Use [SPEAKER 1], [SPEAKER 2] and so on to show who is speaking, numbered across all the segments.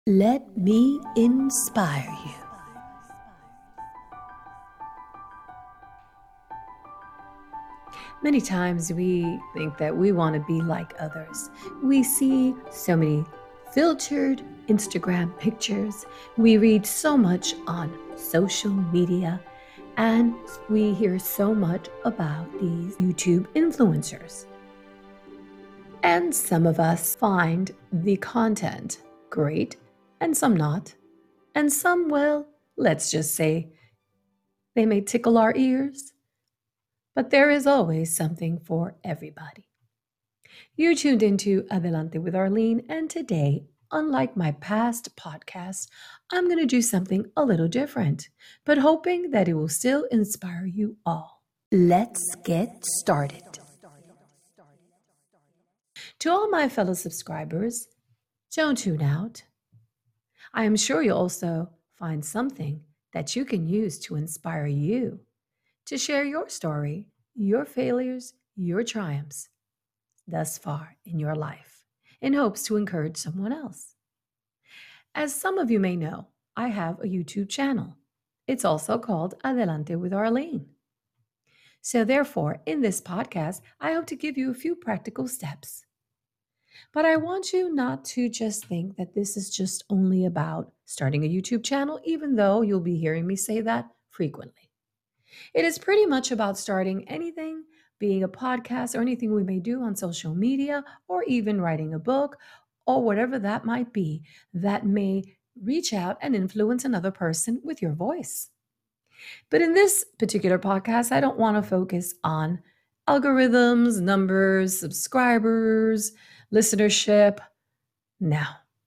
[SPEAKER 1] Let me inspire you. Many times we think that we want to be like others. We see so many filtered Instagram pictures. We read so much on social media. And we hear so much about these YouTube influencers. And some of us find the content great and some not. And some, well, let's just say they may tickle our ears, but there is always something for everybody. You tuned into Adelante with Arlene, and today, unlike my past podcasts, I'm going to do something a little different, but hoping that it will still inspire you all. Let's get started. To all my fellow subscribers, don't tune out. I am sure you'll also find something that you can use to inspire you to share your story, your failures, your triumphs thus far in your life, in hopes to encourage someone else. As some of you may know, I have a YouTube channel. It's also called Adelante with Arlene. So, therefore, in this podcast, I hope to give you a few practical steps. But I want you not to just think that this is just only about starting a YouTube channel, even though you'll be hearing me say that frequently. It is pretty much about starting anything, being a podcast or anything we may do on social media, or even writing a book, or whatever that might be that may reach out and influence another person with your voice. But in this particular podcast, I don't want to focus on algorithms, numbers, subscribers, listenership. No,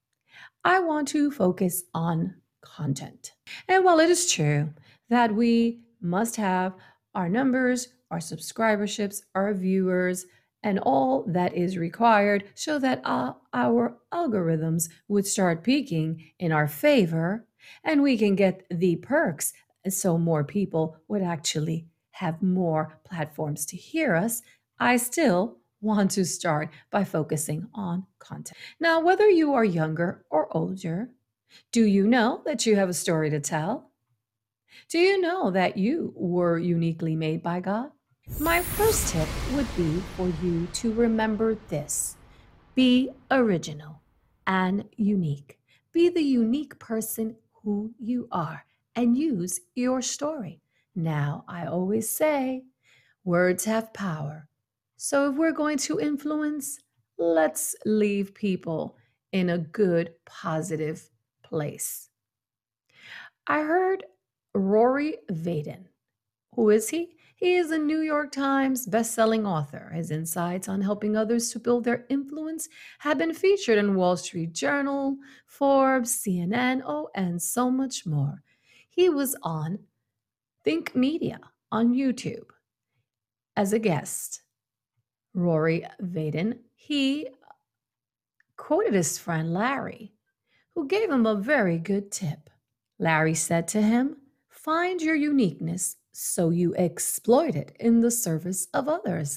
[SPEAKER 1] I want to focus on content. And while it is true that we must have our numbers, our subscriberships, our viewers, and all that is required so that our algorithms would start peaking in our favor and we can get the perks so more people would actually have more platforms to hear us, I still want to start by focusing on content. Now, whether you are younger or older, do you know that you have a story to tell? Do you know that you were uniquely made by God? My first tip would be for you to remember this: be original and unique. Be the unique person who you are and use your story. Now, I always say words have power. So if we're going to influence, let's leave people in a good, positive place. I heard Rory Vaden. Who is he? He is a New York Times best-selling author. His insights on helping others to build their influence have been featured in Wall Street Journal, Forbes, CNN, oh, and so much more. He was on Think Media on YouTube as a guest. Rory Vaden, he quoted his friend Larry, who gave him a very good tip. Larry said to him, "Find your uniqueness so you exploit it in the service of others."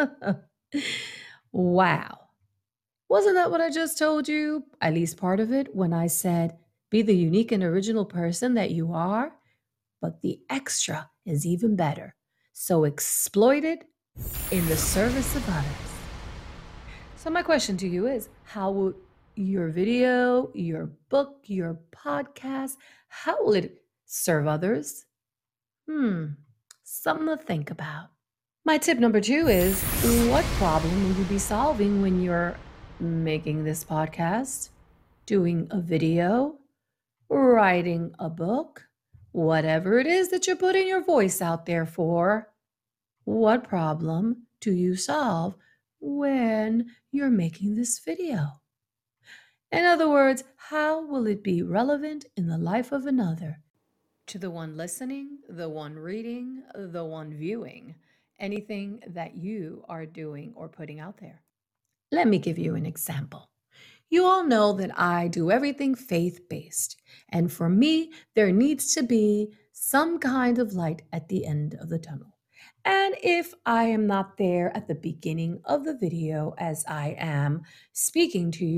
[SPEAKER 1] Wow. Wasn't that what I just told you? At least part of it when I said, be the unique and original person that you are. But the extra is even better. So exploit it in the service of others. So, my question to you is, how will your video, your book, your podcast, how will it serve others? Something to think about. My tip number two is, what problem will you be solving when you're making this podcast, doing a video, writing a book, whatever it is that you're putting your voice out there for? What problem do you solve when you're making this video? In other words, how will it be relevant in the life of another? To the one listening, the one reading, the one viewing, anything that you are doing or putting out there. Let me give you an example. You all know that I do everything faith based. And for me, there needs to be some kind of light at the end of the tunnel. And if I am not there at the beginning of the video as I am speaking to you,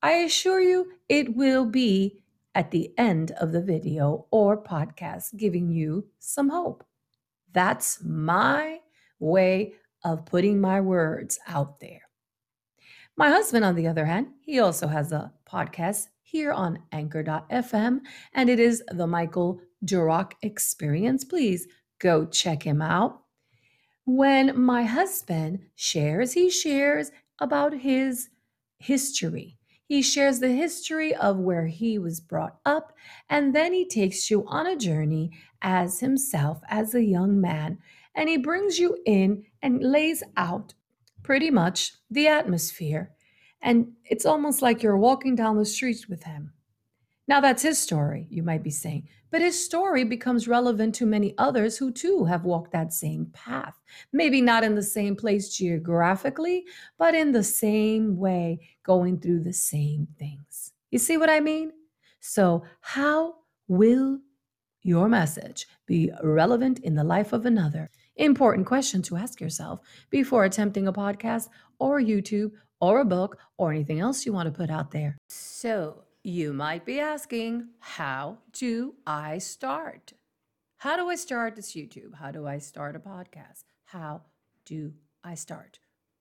[SPEAKER 1] I assure you it will be at the end of the video or podcast giving you some hope. That's my way of putting my words out there. My husband, on the other hand, he also has a podcast here on anchor.fm, and it is the Michael Durock Experience. Please go check him out. When my husband shares, he shares about his history. He shares the history of where he was brought up, and then he takes you on a journey as himself, as a young man, and he brings you in and lays out pretty much the atmosphere. And it's almost like you're walking down the street with him. Now, that's his story, you might be saying, but his story becomes relevant to many others who too have walked that same path. Maybe not in the same place geographically, but in the same way, going through the same things. You see what I mean? So, how will your message be relevant in the life of another? Important question to ask yourself before attempting a podcast or YouTube or a book or anything else you want to put out there. So, you might be asking, how do I start? How do I start this YouTube? How do I start a podcast? How do I start?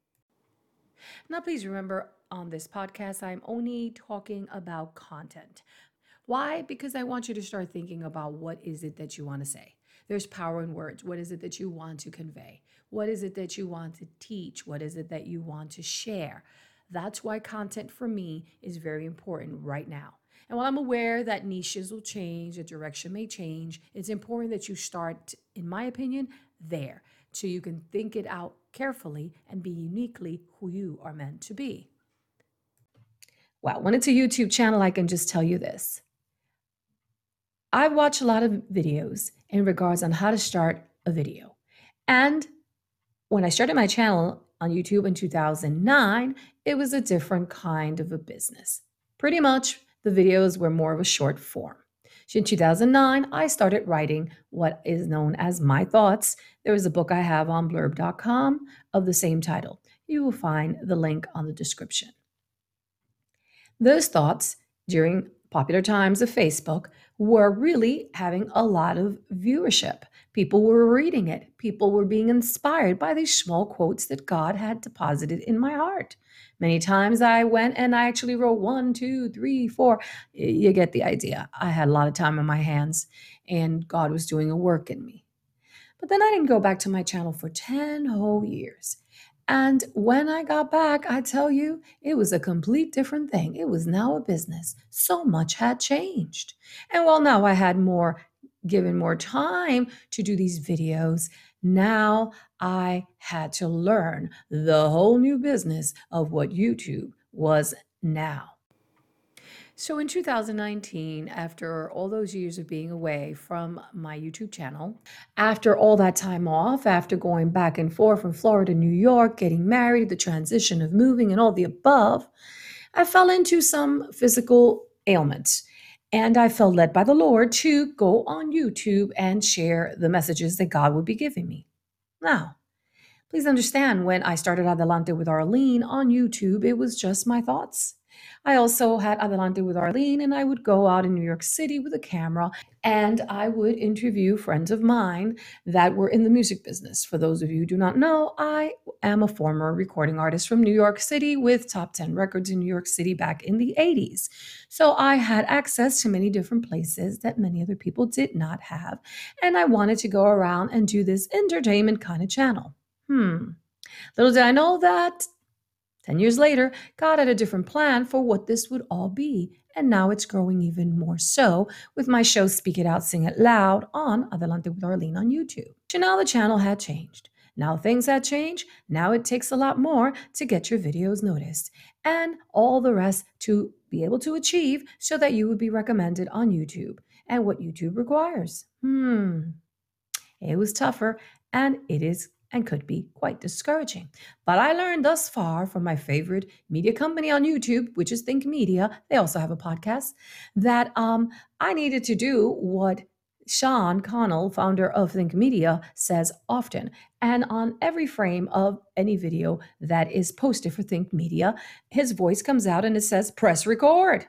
[SPEAKER 1] Now, please remember on this podcast, I'm only talking about content. Why? Because I want you to start thinking about what is it that you want to say. There's power in words. What is it that you want to convey? What is it that you want to teach? What is it that you want to share? That's why content for me is very important right now. And while I'm aware that niches will change, the direction may change, it's important that you start, in my opinion, there so you can think it out carefully and be uniquely who you are meant to be. Well, when it's a YouTube channel, I can just tell you this. I watch a lot of videos in regards on how to start a video. And when I started my channel on YouTube in 2009, it was a different kind of a business. Pretty much the videos were more of a short form. So in 2009, I started writing what is known as my thoughts. There is a book I have on blurb.com of the same title. You will find the link on the description. Those thoughts during popular times of Facebook were really having a lot of viewership. People were reading it. People were being inspired by these small quotes that God had deposited in my heart. Many times I went and I actually wrote 1, 2, 3, 4. You get the idea. I had a lot of time on my hands and God was doing a work in me. But then I didn't go back to my channel for 10 whole years. And when I got back, I tell you, it was a complete different thing. It was now a business. So much had changed. And while now I had given more time to do these videos, now I had to learn the whole new business of what YouTube was now. So in 2019, after all those years of being away from my YouTube channel, after all that time off, after going back and forth from Florida to New York, getting married, the transition of moving, and all the above, I fell into some physical ailments. And I felt led by the Lord to go on YouTube and share the messages that God would be giving me. Now, please understand, when I started Adelante with Arlene on YouTube, it was just my thoughts. I also had Adelante with Arlene, and I would go out in New York City with a camera and I would interview friends of mine that were in the music business. For those of you who do not know, I am a former recording artist from New York City with top 10 records in New York City back in the 80s. So I had access to many different places that many other people did not have. And I wanted to go around and do this entertainment kind of channel. Little did I know that 10 years later, God had a different plan for what this would all be. And now it's growing even more so with my show Speak It Out, Sing It Loud on Adelante with Arlene on YouTube. So now the channel had changed. Now things had changed. Now it takes a lot more to get your videos noticed and all the rest to be able to achieve so that you would be recommended on YouTube and what YouTube requires. It was tougher and it is and could be quite discouraging. But I learned thus far from my favorite media company on YouTube, which is Think Media. They also have a podcast, that I needed to do what Sean Connell, founder of Think Media, says often, and on every frame of any video that is posted for Think Media, his voice comes out and it says, press record.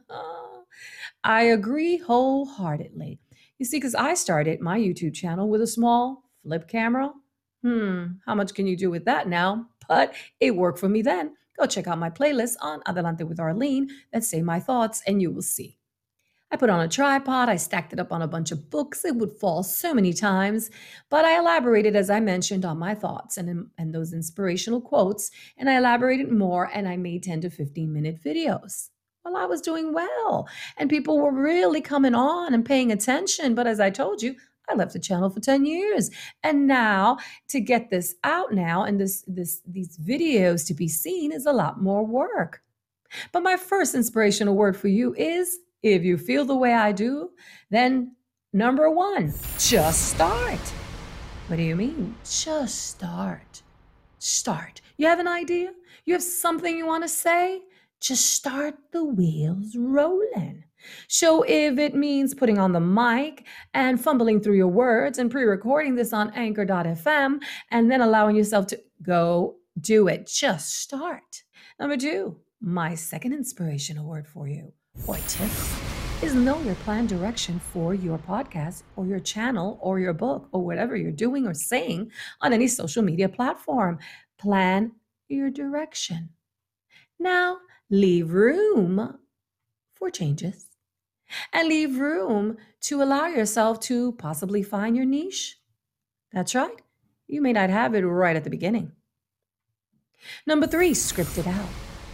[SPEAKER 1] I agree wholeheartedly. You see, because I started my YouTube channel with a small flip camera. How much can you do with that now? But it worked for me then. Go check out my playlist on Adelante with Arlene that say my thoughts, and you will see. I put on a tripod, I stacked it up on a bunch of books. It would fall so many times, but I elaborated, as I mentioned, on my thoughts and those inspirational quotes, and I elaborated more, and I made 10 to 15-minute videos. Well, I was doing well, and people were really coming on and paying attention. But as I told you, I left the channel for 10 years. And now to get this out now and these videos to be seen is a lot more work. But my first inspirational word for you is, if you feel the way I do, then number one, just start. What do you mean? Just start. Start. You have an idea? You have something you want to say? Just start the wheels rolling. So if it means putting on the mic and fumbling through your words and pre-recording this on anchor.fm and then allowing yourself to go do it, just start. Number two, my second inspirational word for you, or tip, is know your plan direction for your podcast or your channel or your book or whatever you're doing or saying on any social media platform. Plan your direction. Now, leave room for changes and leave room to allow yourself to possibly find your niche. That's right. You may not have it right at the beginning. Number three, script it out.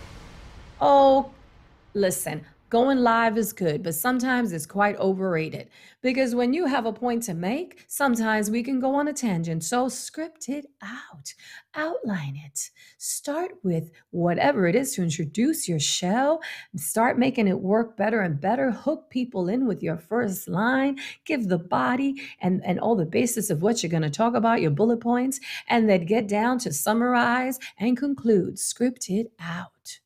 [SPEAKER 1] Oh, listen, going live is good, but sometimes it's quite overrated because when you have a point to make, sometimes we can go on a tangent. So script it out, outline it. Start with whatever it is to introduce your show. Start making it work better and better. Hook people in with your first line. Give the body and all the basis of what you're going to talk about, your bullet points, and then get down to summarize and conclude. Script it out.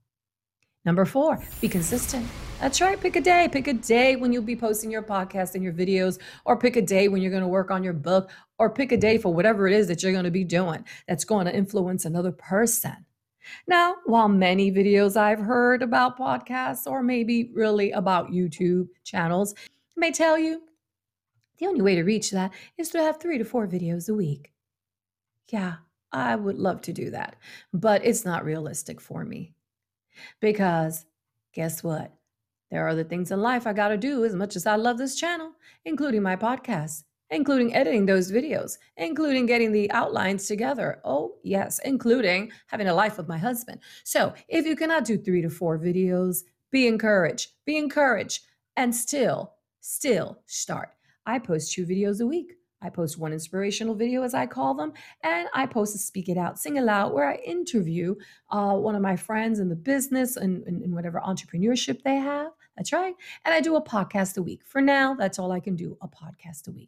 [SPEAKER 1] Number four, be consistent. That's right. Pick a day. Pick a day when you'll be posting your podcast and your videos, or pick a day when you're going to work on your book, or pick a day for whatever it is that you're going to be doing that's going to influence another person. Now, while many videos I've heard about podcasts or maybe really about YouTube channels may tell you the only way to reach that is to have 3 to 4 videos a week. Yeah, I would love to do that, but it's not realistic for me. Because guess what? There are other things in life I got to do as much as I love this channel, including my podcast, including editing those videos, including getting the outlines together. Oh, yes, including having a life with my husband. So if you cannot do 3 to 4 videos, be encouraged, and still start. I post 2 videos a week. I post one inspirational video, as I call them, and I post a Speak It Out, Sing It Loud, where I interview one of my friends in the business and whatever entrepreneurship they have. That's right. And I do a podcast a week. For now, that's all I can do, a podcast a week.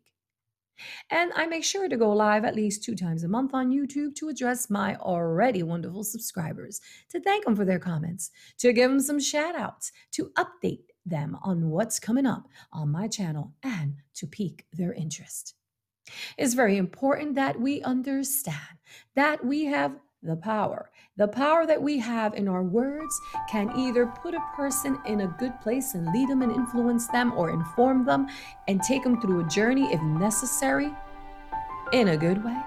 [SPEAKER 1] And I make sure to go live at least 2 times a month on YouTube to address my already wonderful subscribers, to thank them for their comments, to give them some shout outs, to update them on what's coming up on my channel, and to pique their interest. It's very important that we understand that we have the power. The power that we have in our words can either put a person in a good place and lead them and influence them, or inform them and take them through a journey if necessary in a good way,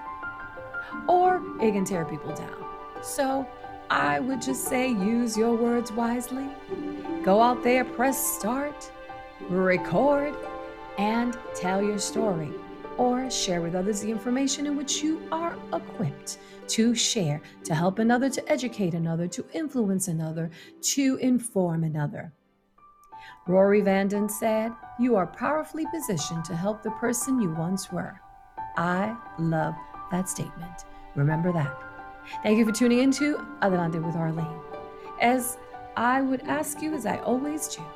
[SPEAKER 1] or it can tear people down. So I would just say use your words wisely. Go out there, press start, record, and tell your story, or share with others the information in which you are equipped to share, to help another, to educate another, to influence another, to inform another. Rory Vanden said, "You are powerfully positioned to help the person you once were." I love that statement. Remember that. Thank you for tuning into Adelante with Arlene. As I would ask you, as I always do,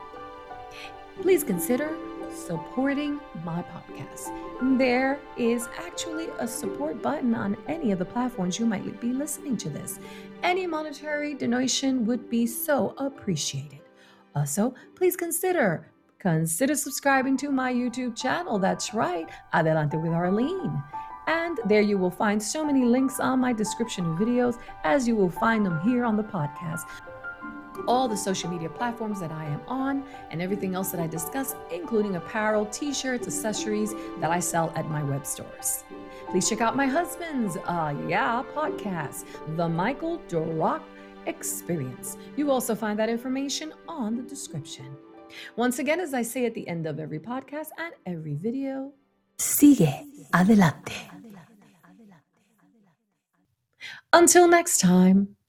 [SPEAKER 1] please consider supporting my podcast. There is actually a support button on any of the platforms you might be listening to this. Any monetary donation would be so appreciated. Also, please consider consider subscribing to my YouTube channel. That's right, Adelante with Arlene. And there you will find so many links on my description of videos as you will find them here on the podcast. All the social media platforms that I am on and everything else that I discuss, including apparel, t-shirts, accessories that I sell at my web stores. Please check out my husband's podcast, The Michael Durock Experience. You also find that information on the description. Once again, as I say at the end of every podcast and every video, sigue adelante. Until next time.